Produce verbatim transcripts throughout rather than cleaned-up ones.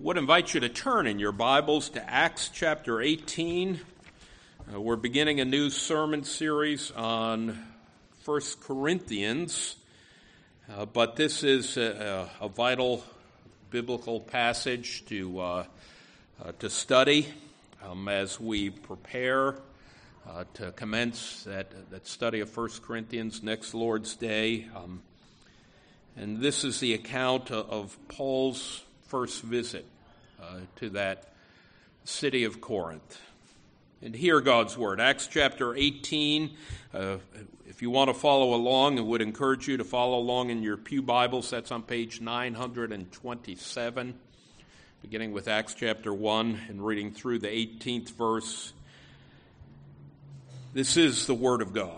would invite you to turn in your Bibles to Acts chapter eighteen. Uh, we're beginning a new sermon series on First Corinthians, uh, but this is a, a vital biblical passage to uh, uh, to study um, as we prepare uh, to commence that, that study of First Corinthians next Lord's Day. Um, and this is the account of Paul's first visit uh, to that city of Corinth. And hear God's word. Acts chapter eighteen. Uh, if you want to follow along, I would encourage you to follow along in your pew Bibles. That's on page nine twenty-seven, beginning with Acts chapter one and reading through the eighteenth verse. This is the word of God.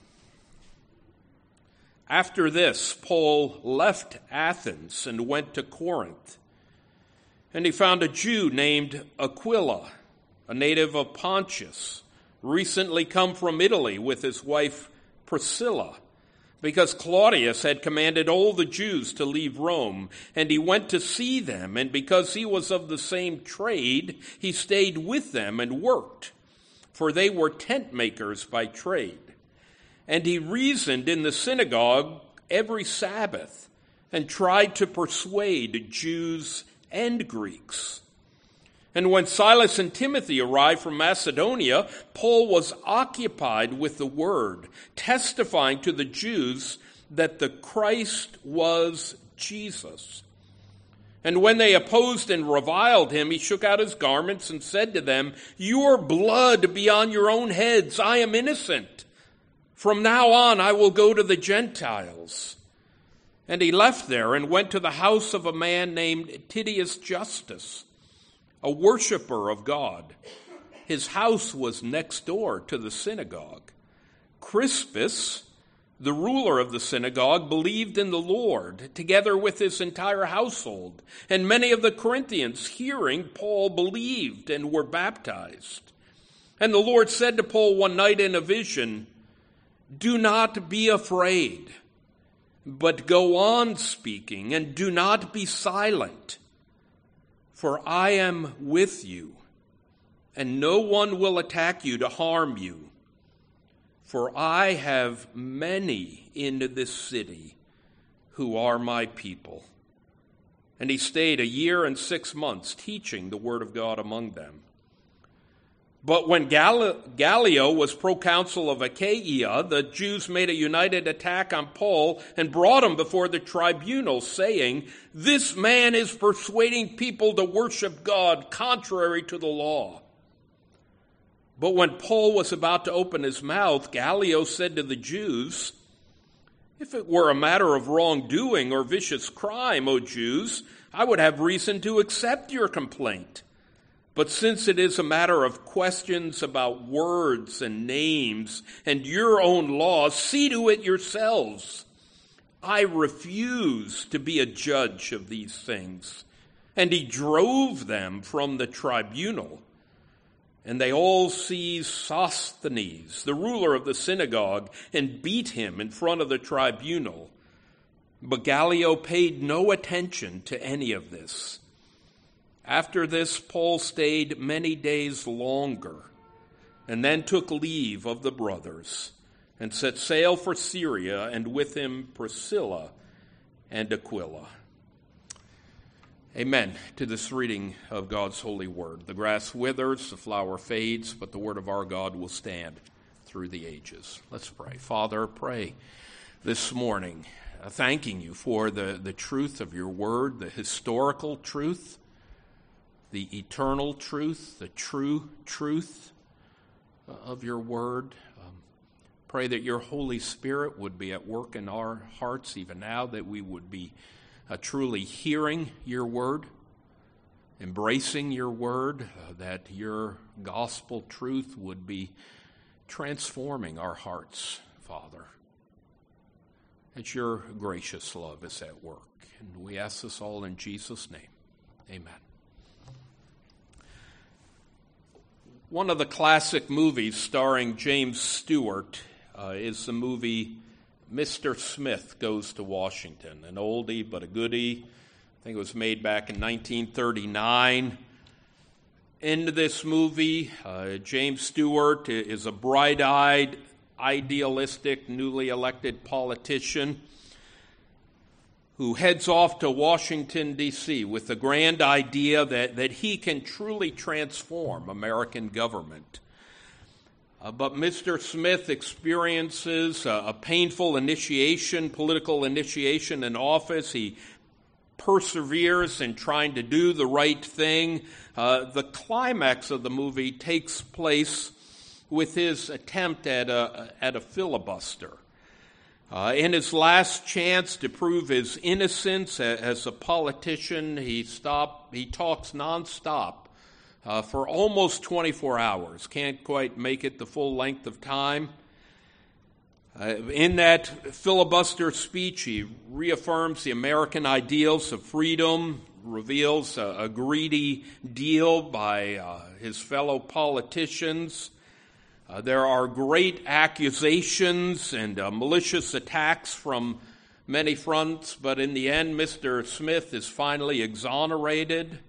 After this, Paul left Athens and went to Corinth. And he found a Jew named Aquila, a native of Pontus, recently come from Italy with his wife Priscilla, because Claudius had commanded all the Jews to leave Rome, and he went to see them, and because he was of the same trade, he stayed with them and worked, for they were tent makers by trade. And he reasoned in the synagogue every Sabbath, and tried to persuade Jews and Greeks. And when Silas and Timothy arrived from Macedonia, Paul was occupied with the word, testifying to the Jews that the Christ was Jesus. And when they opposed and reviled him, he shook out his garments and said to them, "Your blood be on your own heads. I am innocent. From now on I will go to the Gentiles." And he left there and went to the house of a man named Titius Justus, a worshiper of God. His house was next door to the synagogue. Crispus, the ruler of the synagogue, believed in the Lord, together with his entire household. And many of the Corinthians, hearing Paul, believed and were baptized. And the Lord said to Paul one night in a vision, "Do not be afraid, but go on speaking, and do not be silent. For I am with you, and no one will attack you to harm you. For I have many in this city who are my people." And he stayed a year and six months teaching the word of God among them. But when Gallio was proconsul of Achaia, the Jews made a united attack on Paul and brought him before the tribunal, saying, "This man is persuading people to worship God contrary to the law." But when Paul was about to open his mouth, Gallio said to the Jews, "If it were a matter of wrongdoing or vicious crime, O Jews, I would have reason to accept your complaint. But since it is a matter of questions about words and names and your own laws, see to it yourselves. I refuse to be a judge of these things." And he drove them from the tribunal. And they all seized Sosthenes, the ruler of the synagogue, and beat him in front of the tribunal. But Gallio paid no attention to any of this. After this, Paul stayed many days longer, and then took leave of the brothers, and set sail for Syria, and with him Priscilla and Aquila. Amen to this reading of God's holy word. The grass withers, the flower fades, but the word of our God will stand through the ages. Let's pray. Father, pray this morning, uh, thanking you for the, the truth of your word, the historical truth, the eternal truth, the true truth of your word. Um, pray that your Holy Spirit would be at work in our hearts even now, that we would be uh, truly hearing your word, embracing your word, uh, that your gospel truth would be transforming our hearts, Father. That your gracious love is at work. And we ask this all in Jesus' name. Amen. One of the classic movies starring James Stewart uh, is the movie Mister Smith Goes to Washington, an oldie but a goodie, I think it was made back in nineteen thirty-nine. In this movie, uh, James Stewart is a bright-eyed, idealistic, newly elected politician who heads off to Washington, D C with the grand idea that, that he can truly transform American government. Uh, but Mister Smith experiences a, a painful initiation, political initiation in office. He perseveres in trying to do the right thing. Uh, the climax of the movie takes place with his attempt at a, at a filibuster. Uh, in his last chance to prove his innocence as a politician, he stop, he talks nonstop uh, for almost twenty-four hours. Can't quite make it the full length of time. Uh, in that filibuster speech, he reaffirms the American ideals of freedom, reveals a, a greedy deal by uh, his fellow politicians. Uh, there are great accusations and uh, malicious attacks from many fronts, but in the end, Mister Smith is finally exonerated.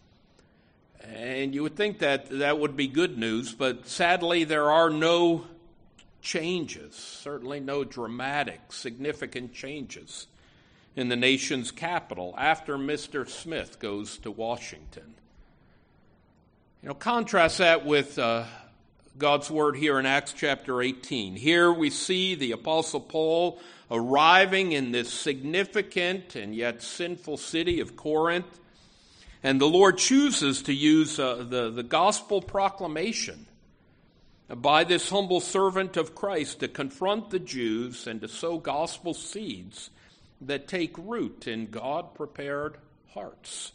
And you would think that that would be good news, but sadly, there are no changes, certainly no dramatic, significant changes in the nation's capital after Mister Smith goes to Washington. You know, contrast that with uh, God's word here in Acts chapter eighteen. Here we see the Apostle Paul arriving in this significant and yet sinful city of Corinth, and the Lord chooses to use uh, the, the gospel proclamation by this humble servant of Christ to confront the Jews and to sow gospel seeds that take root in God-prepared hearts.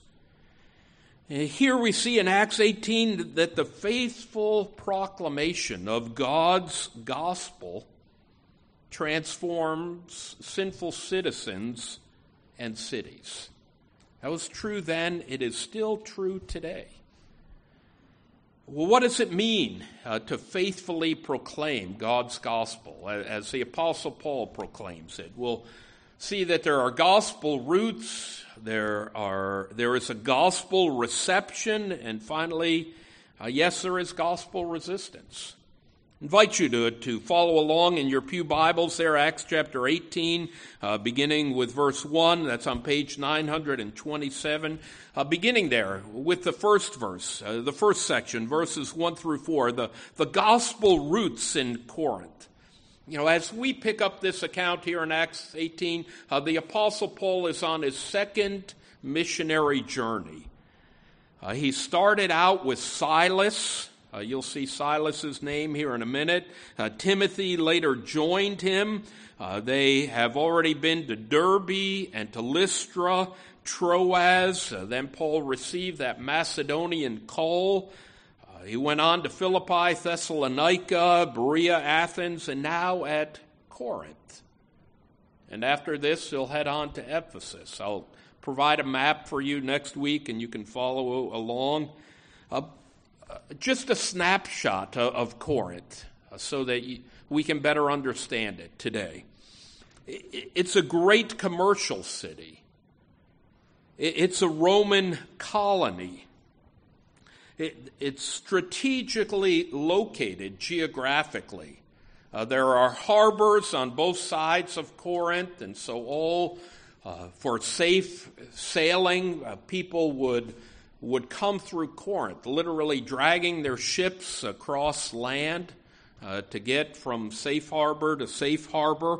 Here we see in Acts eighteen that the faithful proclamation of God's gospel transforms sinful citizens and cities. That was true then. It is still true today. Well, what does it mean uh, to faithfully proclaim God's gospel as the Apostle Paul proclaims it? We'll see that there are gospel roots, there are there is a gospel reception, and finally, uh, yes, there is gospel resistance. I invite you to, to follow along in your pew Bibles there, Acts chapter eighteen, uh, beginning with verse one. That's on page nine hundred twenty-seven. Uh, beginning there with the first verse, uh, the first section, verses one through four, the, the gospel roots in Corinth. You know, as we pick up this account here in Acts eighteen, uh, the Apostle Paul is on his second missionary journey. Uh, he started out with Silas. Uh, you'll see Silas's name here in a minute. Uh, Timothy later joined him. Uh, they have already been to Derbe and to Lystra, Troas. Uh, then Paul received that Macedonian call. Uh, he went on to Philippi, Thessalonica, Berea, Athens, and now at Corinth. And after this, he'll head on to Ephesus. I'll provide a map for you next week, and you can follow along. Uh, Just a snapshot of Corinth so that we can better understand it today. It's a great commercial city. It's a Roman colony. It's strategically located geographically. Uh, there are harbors on both sides of Corinth, and so all uh, for safe sailing, uh, people would would come through Corinth, literally dragging their ships across land uh, to get from safe harbor to safe harbor.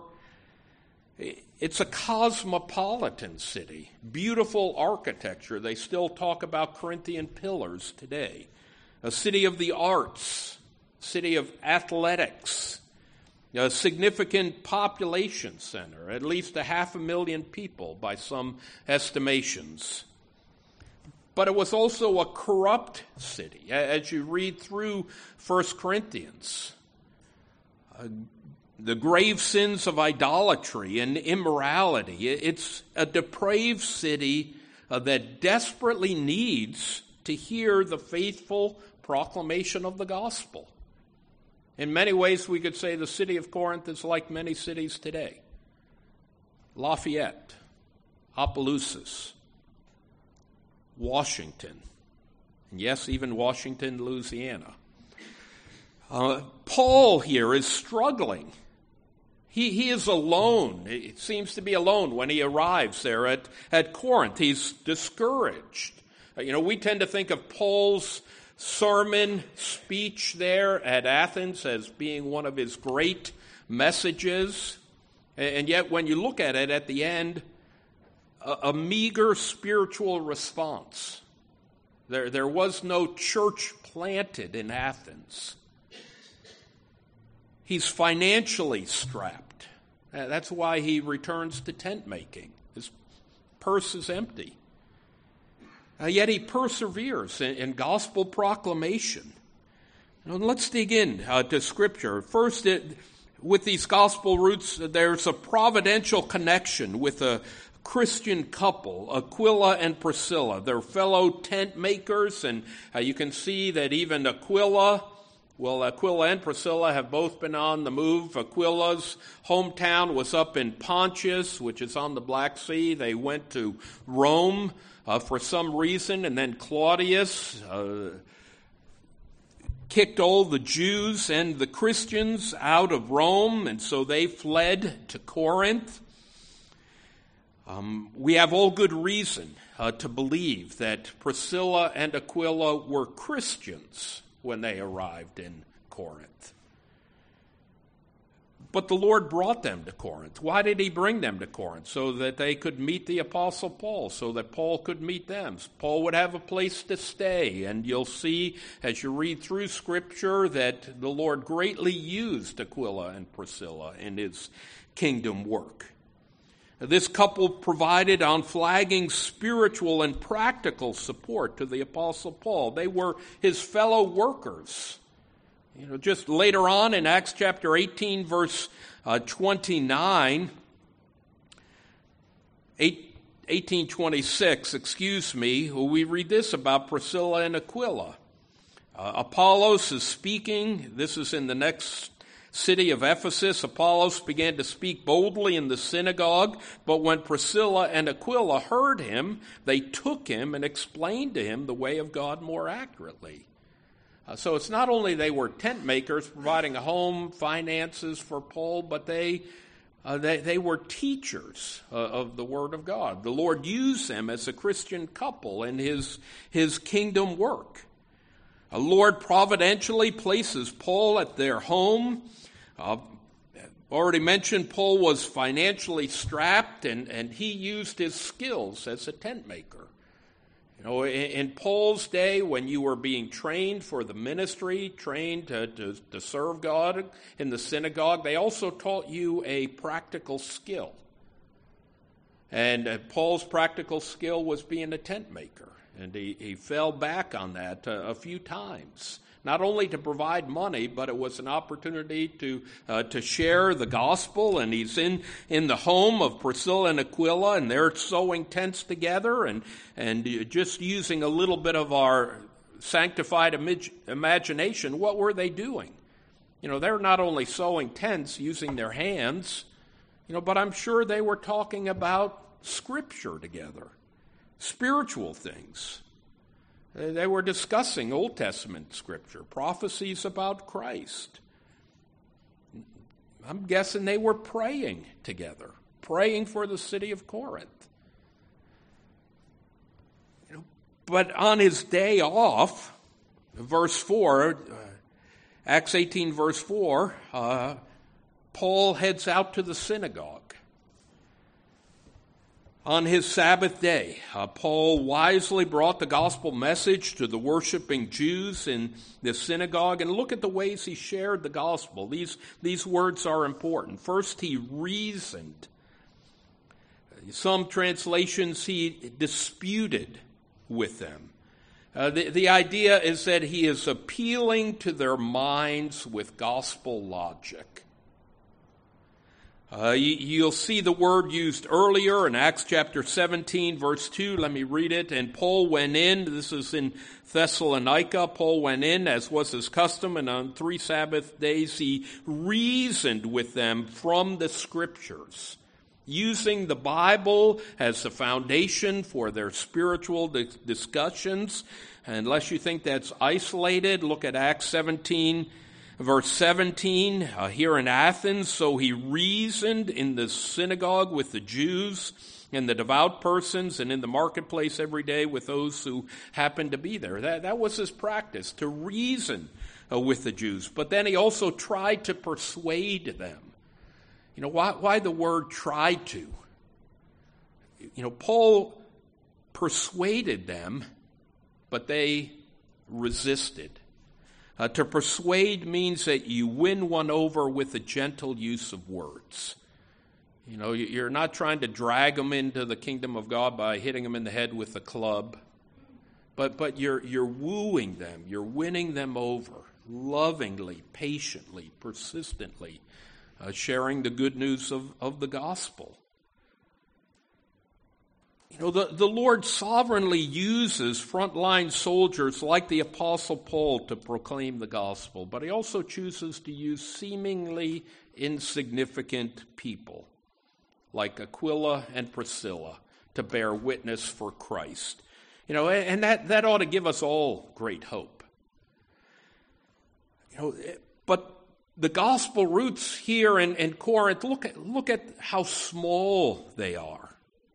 It's a cosmopolitan city, beautiful architecture. They still talk about Corinthian pillars today. A city of the arts, city of athletics, a significant population center, at least a half a million people by some estimations. But it was also a corrupt city. As you read through First Corinthians, uh, the grave sins of idolatry and immorality, it's a depraved city uh, that desperately needs to hear the faithful proclamation of the gospel. In many ways, we could say the city of Corinth is like many cities today. Lafayette, Opelousas, Washington. And yes, even Washington, Louisiana. Uh, Paul here is struggling. He, he is alone. It seems to be alone when he arrives there at, at Corinth. He's discouraged. Uh, you know, we tend to think of Paul's sermon speech there at Athens as being one of his great messages. And, and yet when you look at it at the end, a, a meager spiritual response. There, there was no church planted in Athens. He's financially strapped. That's why he returns to tent making. His purse is empty. Uh, yet he perseveres in, in gospel proclamation. Now, let's dig in uh, to Scripture. First, it, with these gospel roots, there's a providential connection with a Christian couple, Aquila and Priscilla. They're fellow tent makers, and uh, you can see that even Aquila, well, Aquila and Priscilla have both been on the move. Aquila's hometown was up in Pontus, which is on the Black Sea. They went to Rome uh, for some reason, and then Claudius uh, kicked all the Jews and the Christians out of Rome, and so they fled to Corinth. Um, we have all good reason uh, to believe that Priscilla and Aquila were Christians when they arrived in Corinth. But the Lord brought them to Corinth. Why did he bring them to Corinth? So that they could meet the Apostle Paul, so that Paul could meet them. Paul would have a place to stay, and you'll see as you read through Scripture that the Lord greatly used Aquila and Priscilla in his kingdom work. This couple provided unflagging spiritual and practical support to the Apostle Paul. They were his fellow workers. You know, just later on in Acts chapter eighteen, verse uh, twenty-nine, eighteen twenty-six, excuse me, we read this about Priscilla and Aquila. Uh, Apollos is speaking. This is in the next city of Ephesus. Apollos began to speak boldly in the synagogue, but when Priscilla and Aquila heard him, they took him and explained to him the way of God more accurately. Uh, so it's not only they were tent makers providing a home, finances for Paul, but they uh, they, they were teachers uh, of the Word of God. The Lord used them as a Christian couple in his, his kingdom work. The Lord providentially places Paul at their home. Uh, already mentioned Paul was financially strapped, and, and he used his skills as a tent maker. You know, in, in Paul's day, when you were being trained for the ministry, trained to, to, to serve God in the synagogue, they also taught you a practical skill. And uh, Paul's practical skill was being a tent maker. And he, he fell back on that uh, a few times. Not only to provide money, but it was an opportunity to uh, to share the gospel. And he's in, in the home of Priscilla and Aquila, and they're sewing tents together and, and just using a little bit of our sanctified imag- imagination. What were they doing? You know, they're not only sewing tents using their hands, you know, but I'm sure they were talking about Scripture together, spiritual things. They were discussing Old Testament Scripture, prophecies about Christ. I'm guessing they were praying together, praying for the city of Corinth. You know, but on his day off, verse four, uh, Acts eighteen, verse four, uh, Paul heads out to the synagogue. On his Sabbath day, uh, Paul wisely brought the gospel message to the worshiping Jews in the synagogue. And look at the ways he shared the gospel. These, these words are important. First, he reasoned. Some translations, he disputed with them. Uh, the, the idea is that he is appealing to their minds with gospel logic. Uh, you, you'll see the word used earlier in Acts chapter seventeen, verse two. Let me read it. And Paul went in, this is in Thessalonica, Paul went in as was his custom, and on three Sabbath days he reasoned with them from the Scriptures, using the Bible as the foundation for their spiritual dis- discussions. Unless you think that's isolated, look at Acts seventeen, verse seventeen, uh, here in Athens. So he reasoned in the synagogue with the Jews and the devout persons, and in the marketplace every day with those who happened to be there. That, that was his practice, to reason uh, with the Jews. But then he also tried to persuade them. You know, why, why the word tried to? You know, Paul persuaded them, but they resisted. Uh, to persuade means that you win one over with a gentle use of words. You know, you're not trying to drag them into the kingdom of God by hitting them in the head with a club, but but you're you're wooing them, you're winning them over, lovingly, patiently, persistently, uh, sharing the good news of, of the gospel. You know, the, the Lord sovereignly uses frontline soldiers like the Apostle Paul to proclaim the gospel, but he also chooses to use seemingly insignificant people like Aquila and Priscilla to bear witness for Christ. You know, and that, that ought to give us all great hope. You know, but the gospel roots here in, in Corinth, look at, look at how small they are.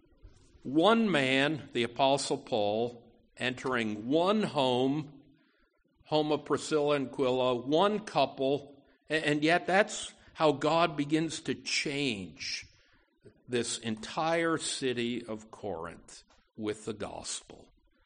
One man, the Apostle Paul, entering one home, home of Priscilla and Aquila, one couple, and yet that's how God begins to change this entire city of Corinth with the gospel.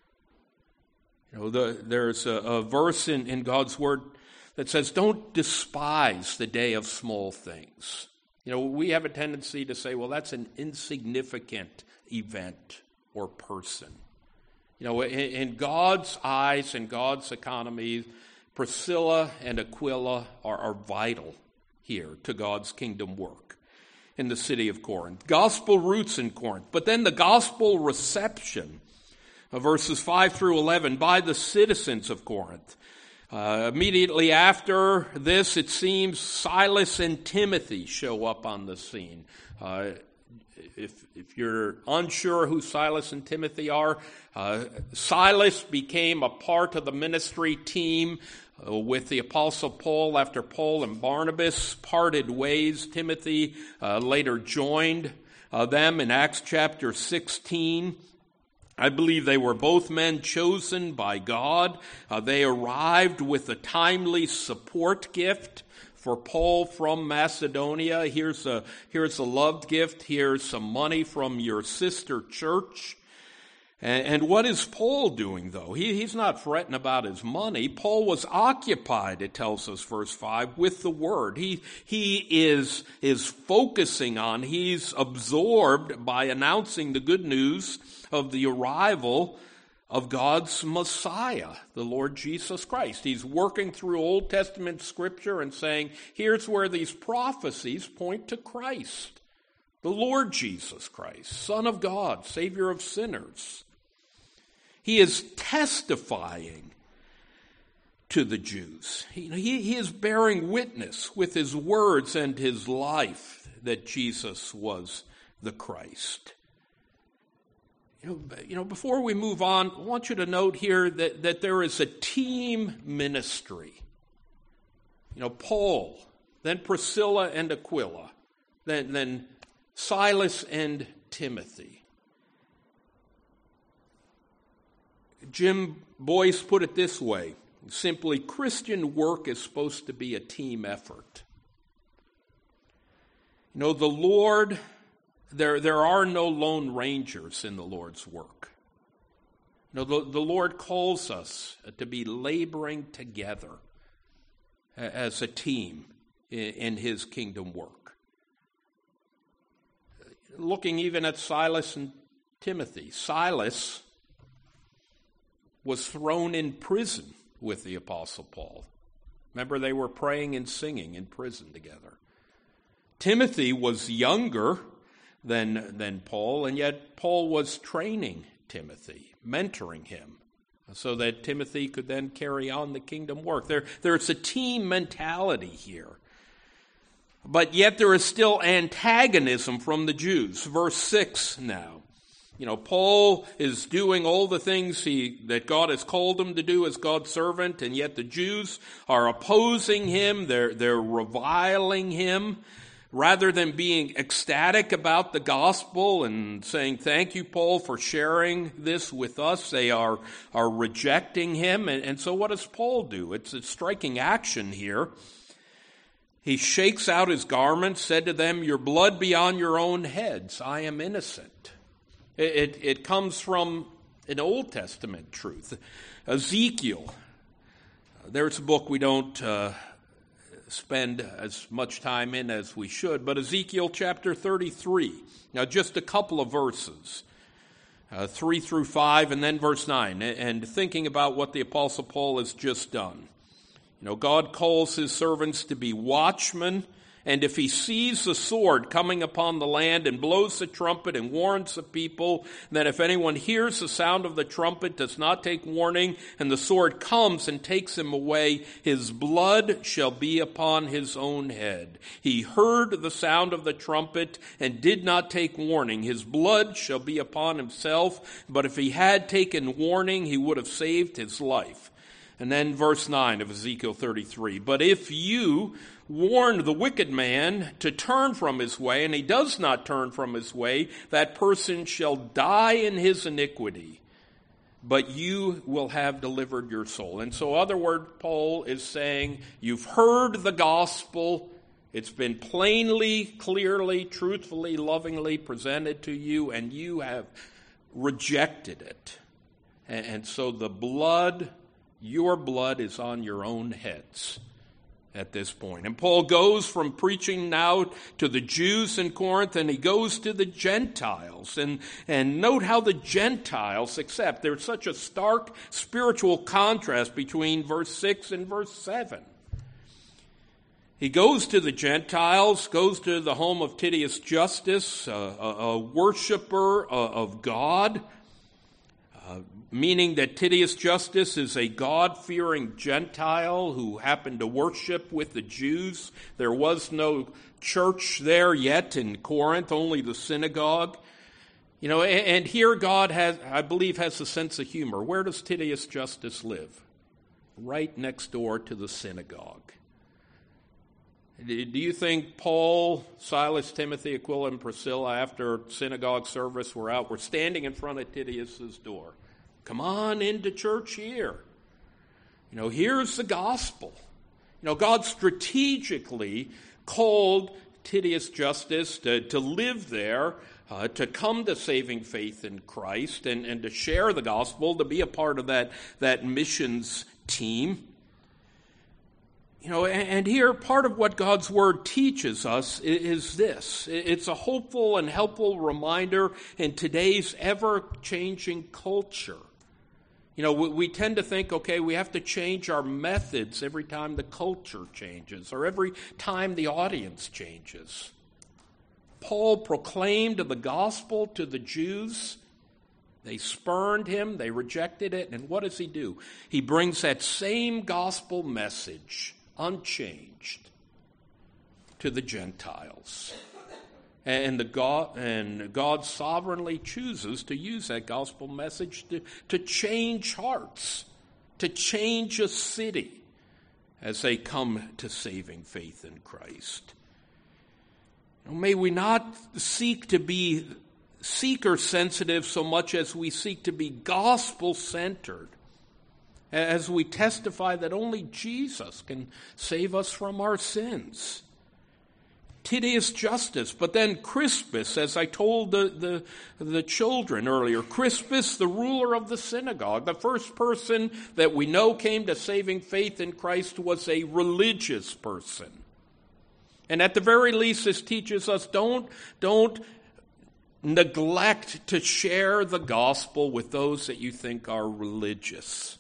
You know, the, there's a, a verse in, in God's Word that says, don't despise the day of small things. You know, we have a tendency to say, well, that's an insignificant event or person. You know, in, in God's eyes, in God's economy, Priscilla and Aquila are, are vital here to God's kingdom work in the city of Corinth. Gospel roots in Corinth, but then the gospel reception, uh, verses five through eleven, by the citizens of Corinth. Uh, immediately after this, it seems Silas and Timothy show up on the scene. Uh, if, if you're unsure who Silas and Timothy are, uh, Silas became a part of the ministry team uh, with the Apostle Paul after Paul and Barnabas parted ways. Timothy uh, later joined uh, them in Acts chapter sixteen. I believe they were both men chosen by God. Uh, they arrived with a timely support gift for Paul from Macedonia. Here's a, here's a loved gift. Here's some money from your sister church. And, and what is Paul doing, though? He, he's not fretting about his money. Paul was occupied, it tells us, verse five, with the word. He, he is, is focusing on, he's absorbed by announcing the good news of the arrival of God's Messiah, the Lord Jesus Christ. He's working through Old Testament scripture and saying, here's where these prophecies point to Christ, the Lord Jesus Christ, Son of God, Savior of sinners. He is testifying to the Jews. He, he, he is bearing witness with his words and his life that Jesus was the Christ. You know, you know, before we move on, I want you to note here that, that there is a team ministry. You know, Paul, then Priscilla and Aquila, then, then Silas and Timothy. Jim Boyce put it this way, simply, Christian work is supposed to be a team effort. You know, the Lord... There, there are no lone rangers in the Lord's work. No, the, the Lord calls us to be laboring together as a team in, in his kingdom work. Looking even at Silas and Timothy. Silas was thrown in prison with the Apostle Paul. Remember, they were praying and singing in prison together. Timothy was younger than, than Paul, and yet Paul was training Timothy, mentoring him, so that Timothy could then carry on the kingdom work. There, there's a team mentality here. But yet there is still antagonism from the Jews. Verse six now. You know, Paul is doing all the things he that God has called him to do as God's servant, and yet the Jews are opposing him. They're, they're reviling him. Rather than being ecstatic about the gospel and saying, thank you, Paul, for sharing this with us, they are, are rejecting him. And, and so what does Paul do? It's a striking action here. He shakes out his garments, said to them, your blood be on your own heads. I am innocent. It, it, it comes from an Old Testament truth. Ezekiel. There's a book we don't uh, spend as much time in as we should, but Ezekiel chapter thirty-three. Now, just a couple of verses, uh, three through five, and then verse nine, and thinking about what the Apostle Paul has just done. You know, God calls his servants to be watchmen, and if he sees the sword coming upon the land and blows the trumpet and warns the people, then if anyone hears the sound of the trumpet, does not take warning, and the sword comes and takes him away, his blood shall be upon his own head. He heard the sound of the trumpet and did not take warning. His blood shall be upon himself, but if he had taken warning, he would have saved his life. And then verse nine of Ezekiel thirty-three, but if you warn the wicked man to turn from his way, and he does not turn from his way, that person shall die in his iniquity, but you will have delivered your soul. And so, other word, Paul is saying, you've heard the gospel. It's been plainly, clearly, truthfully, lovingly presented to you, and you have rejected it. And so the blood, your blood, is on your own heads at this point. And Paul goes from preaching now to the Jews in Corinth, and he goes to the Gentiles. And, and note how the Gentiles accept. There's such a stark spiritual contrast between verse six and verse seven. He goes to the Gentiles, goes to the home of Titius Justus, a, a, a worshiper of God, uh, meaning that Titius Justus is a God-fearing Gentile who happened to worship with the Jews. There was no church there yet in Corinth, only the synagogue. You know, and, and here God has, I believe, has a sense of humor. Where does Titius Justus live? Right next door to the synagogue. Do you think Paul, Silas, Timothy, Aquila, and Priscilla, after synagogue service, were out, were standing in front of Titius's door? Come on into church here. You know, here's the gospel. You know, God strategically called Titius Justus to, to live there, uh, to come to saving faith in Christ, and, and to share the gospel, to be a part of that, that missions team. You know, and, and here part of what God's word teaches us is, is this. It's a hopeful and helpful reminder in today's ever-changing culture. You know, we, we tend to think, okay, we have to change our methods every time the culture changes or every time the audience changes. Paul proclaimed the gospel to the Jews. They spurned him, they rejected it, and what does he do? He brings that same gospel message, unchanged, to the Gentiles. And, the God, and God sovereignly chooses to use that gospel message to, to change hearts, to change a city as they come to saving faith in Christ. May we not seek to be seeker-sensitive so much as we seek to be gospel-centered, as we testify that only Jesus can save us from our sins. Titius Justus, but then Crispus, as I told the, the, the children earlier, Crispus, the ruler of the synagogue, the first person that we know came to saving faith in Christ was a religious person. And at the very least, this teaches us don't, don't neglect to share the gospel with those that you think are religious.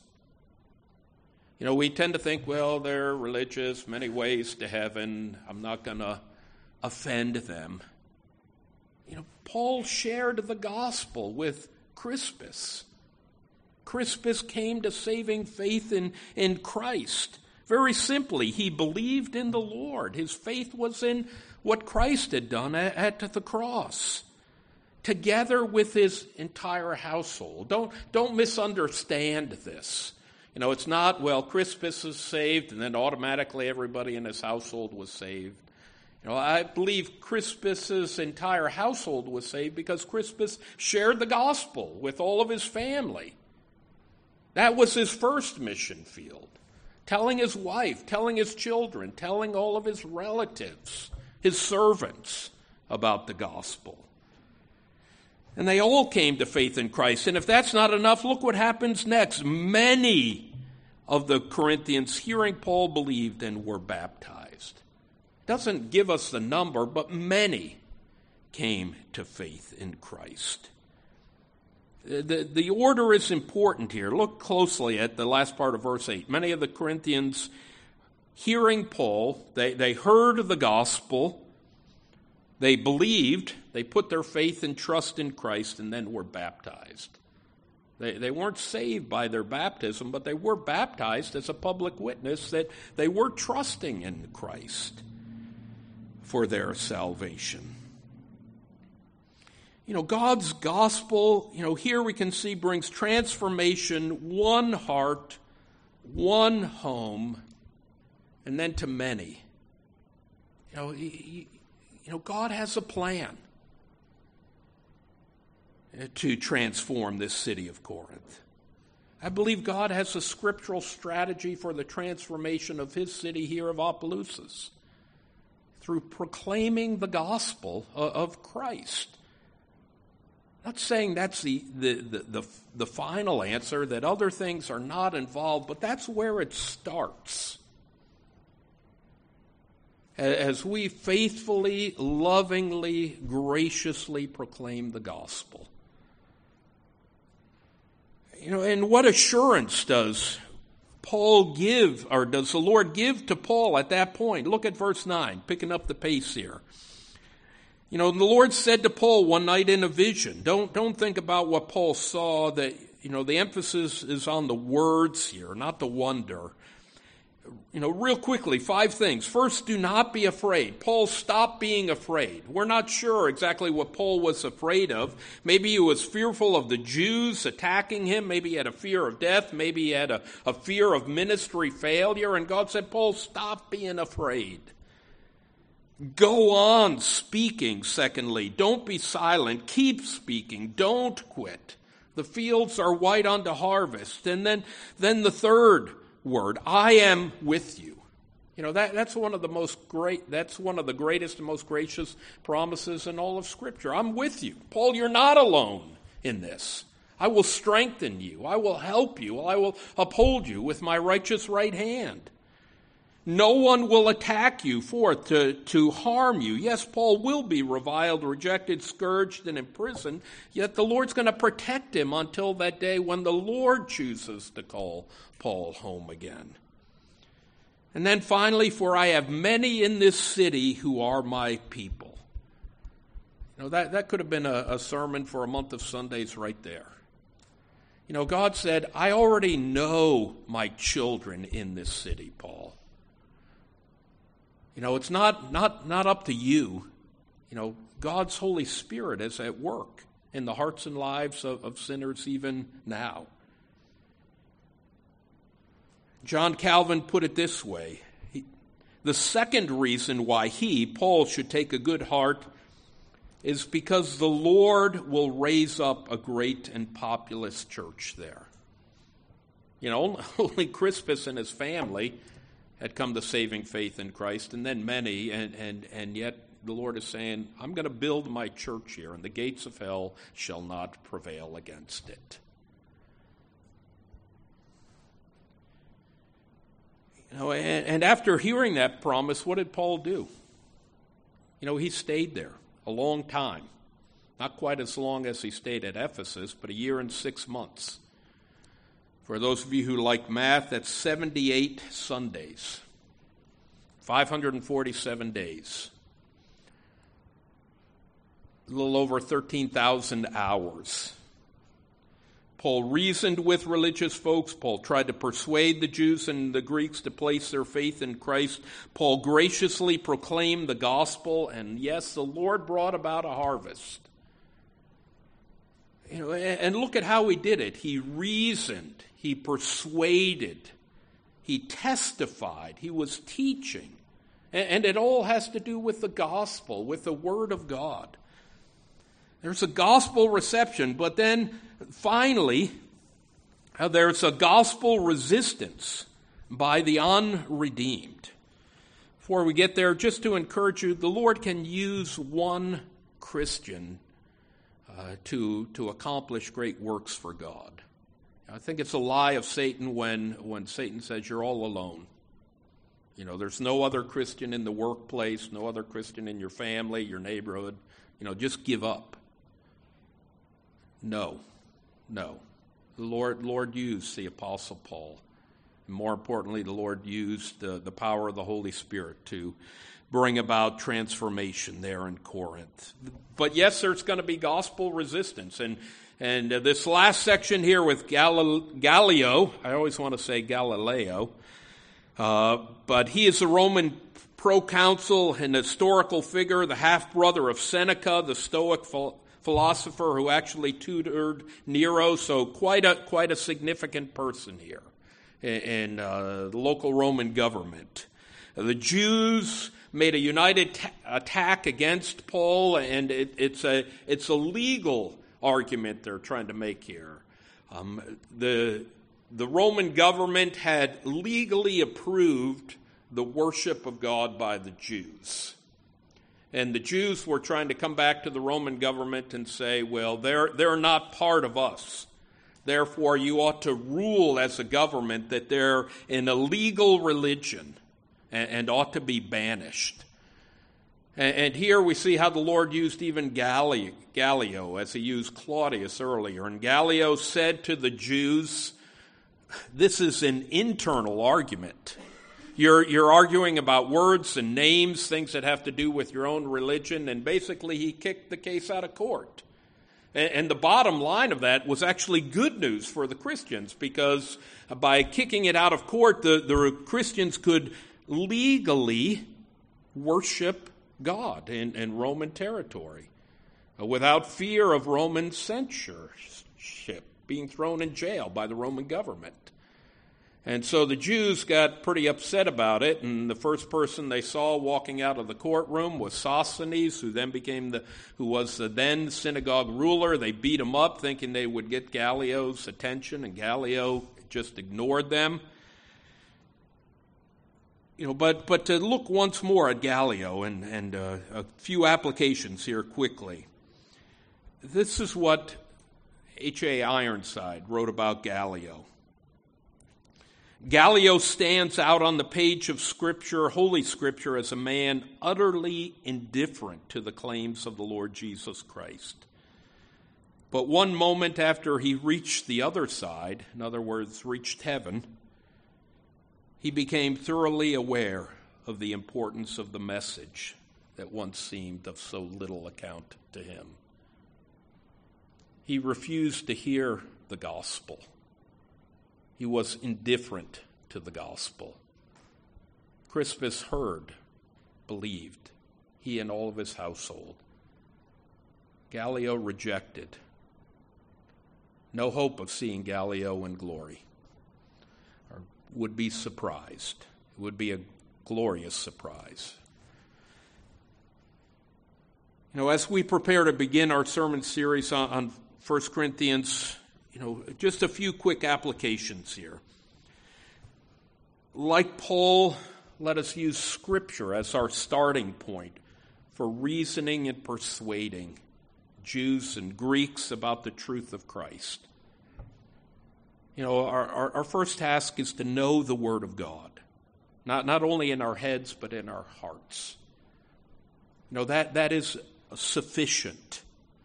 You know, we tend to think, well, they're religious, many ways to heaven, I'm not going to offend them. You know, Paul shared the gospel with Crispus. Crispus came to saving faith in, in Christ. Very simply, he believed in the Lord. His faith was in what Christ had done at the cross, together with his entire household. Don't, don't misunderstand this. You know, it's not, well, Crispus is saved, and then automatically everybody in his household was saved. You know, I believe Crispus's entire household was saved because Crispus shared the gospel with all of his family. That was his first mission field. Telling his wife, telling his children, telling all of his relatives, his servants about the gospel. And they all came to faith in Christ. And if that's not enough, look what happens next. Many of the Corinthians, hearing Paul, believed and were baptized. Doesn't give us the number, but many came to faith in Christ. The, the order is important here. Look closely at the last part of verse eight. Many of the Corinthians, hearing Paul, they, they heard the gospel, they believed, they put their faith and trust in Christ, and then were baptized. They, they weren't saved by their baptism, but they were baptized as a public witness that they were trusting in Christ for their salvation. You know, God's gospel, you know, here we can see brings transformation, one heart, one home, and then to many. You know, he, you know, God has a plan to transform this city of Corinth. I believe God has a scriptural strategy for the transformation of his city here of Opelousas through proclaiming the gospel of Christ. Not saying that's the, the, the, the, the final answer, that other things are not involved, but that's where it starts. As we faithfully, lovingly, graciously proclaim the gospel. You know, and what assurance does Paul give, or does the Lord give to Paul at that point? Look at verse nine, picking up the pace here. You know, the Lord said to Paul one night in a vision. Don't, don't think about what Paul saw. That, you know, the emphasis is on the words here, not the wonder. You know, real quickly, five things. First, do not be afraid. Paul stopped being afraid. We're not sure exactly what Paul was afraid of. Maybe he was fearful of the Jews attacking him. Maybe he had a fear of death. Maybe he had a, a fear of ministry failure. And God said, Paul, stop being afraid. Go on speaking, secondly. Don't be silent. Keep speaking. Don't quit. The fields are white unto harvest. And then, then the third word, I am with you. You know, that, that's one of the most great, that's one of the greatest and most gracious promises in all of Scripture. I'm with you. Paul, you're not alone in this. I will strengthen you. I will help you. I will uphold you with my righteous right hand. No one will attack you forth to, to harm you. Yes, Paul will be reviled, rejected, scourged, and imprisoned, yet the Lord's going to protect him until that day when the Lord chooses to call Paul home again. And then finally, for I have many in this city who are my people. You know, that, that could have been a, a sermon for a month of Sundays right there. You know, God said, I already know my children in this city, Paul. You know, it's not, not, not up to you. You know, God's Holy Spirit is at work in the hearts and lives of, of sinners even now. John Calvin put it this way. He, the second reason why he, Paul, should take a good heart is because the Lord will raise up a great and populous church there. You know, only Crispus and his family had come to saving faith in Christ, and then many, and, and, and yet the Lord is saying, I'm going to build my church here, and the gates of hell shall not prevail against it. You know, and, and after hearing that promise, what did Paul do? You know, he stayed there a long time. Not quite as long as he stayed at Ephesus, but a year and six months. For those of you who like math, that's seventy-eight Sundays, five hundred forty-seven days, a little over thirteen thousand hours. Paul reasoned with religious folks. Paul tried to persuade the Jews and the Greeks to place their faith in Christ. Paul graciously proclaimed the gospel, and yes, the Lord brought about a harvest. You know, and look at how he did it. He reasoned, he persuaded, he testified, he was teaching. And it all has to do with the gospel, with the word of God. There's a gospel reception, but then finally, uh, there's a gospel resistance by the unredeemed. Before we get there, just to encourage you, the Lord can use one Christian uh, to, to accomplish great works for God. I think it's a lie of Satan when, when Satan says you're all alone. You know, there's no other Christian in the workplace, no other Christian in your family, your neighborhood. You know, just give up. No, no. The Lord, Lord used the Apostle Paul. And more importantly, the Lord used the, the power of the Holy Spirit to bring about transformation there in Corinth. But yes, there's going to be gospel resistance. And, and uh, this last section here with Gal- Gallio, I always want to say Galileo, uh, but he is a Roman proconsul, an historical figure, the half-brother of Seneca, the Stoic philosopher, philosopher who actually tutored Nero, so quite a quite a significant person here in, in uh, the local Roman government. The Jews made a united ta- attack against Paul, and it, it's a it's a legal argument they're trying to make here. Um, the the Roman government had legally approved the worship of God by the Jews. And the Jews were trying to come back to the Roman government and say, well, they're, they're not part of us. Therefore, you ought to rule as a government that they're an illegal religion and, and ought to be banished. And, and here we see how the Lord used even Gallio, Gallio as he used Claudius earlier. And Gallio said to the Jews, this is an internal argument. You're, you're arguing about words and names, things that have to do with your own religion, and basically he kicked the case out of court. And, and the bottom line of that was actually good news for the Christians, because by kicking it out of court, the, the Christians could legally worship God in, in Roman territory without fear of Roman censorship, being thrown in jail by the Roman government. And so the Jews got pretty upset about it, and the first person they saw walking out of the courtroom was Sosthenes, who then became the, who was the then synagogue ruler. They beat him up, thinking they would get Gallio's attention, and Gallio just ignored them. You know, but but to look once more at Gallio and and uh, a few applications here quickly. This is what H A Ironside wrote about Gallio. Gallio stands out on the page of Scripture, Holy Scripture, as a man utterly indifferent to the claims of the Lord Jesus Christ. But one moment after he reached the other side, in other words, reached heaven, he became thoroughly aware of the importance of the message that once seemed of so little account to him. He refused to hear the gospel. He was indifferent to the gospel. Crispus heard, believed, he and all of his household. Gallio rejected. No hope of seeing Gallio in glory. Or would be surprised. It would be a glorious surprise. You know, as we prepare to begin our sermon series on, on First Corinthians, you know, just a few quick applications here. Like Paul, let us use Scripture as our starting point for reasoning and persuading Jews and Greeks about the truth of Christ. You know, our, our, our first task is to know the Word of God, not, not only in our heads, but in our hearts. You know, that, that is sufficient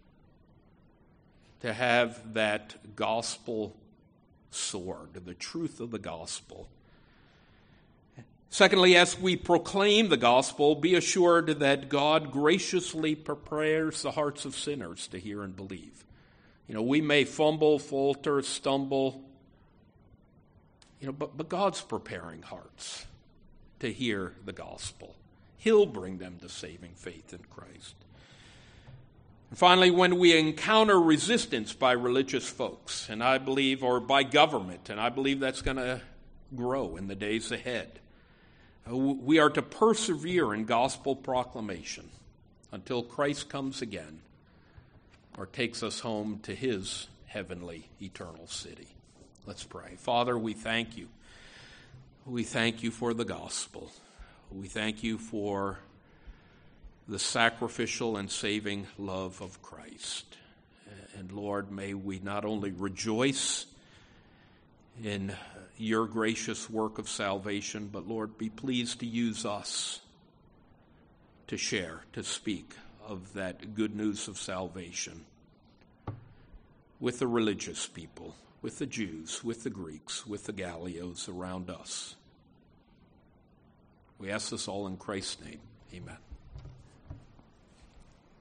to have that gospel sword, the truth of the gospel. Secondly, as we proclaim the gospel, be assured that God graciously prepares the hearts of sinners to hear and believe. You know, we may fumble, falter, stumble, you know, but, but God's preparing hearts to hear the gospel. He'll bring them to saving faith in Christ. And finally, when we encounter resistance by religious folks, and I believe, or by government, and I believe that's going to grow in the days ahead, we are to persevere in gospel proclamation until Christ comes again or takes us home to his heavenly, eternal city. Let's pray. Father, we thank you. We thank you for the gospel. We thank you for the sacrificial and saving love of Christ. And Lord, may we not only rejoice in your gracious work of salvation, but Lord, be pleased to use us to share, to speak of that good news of salvation with the religious people, with the Jews, with the Greeks, with the Galileos around us. We ask this all in Christ's name. Amen.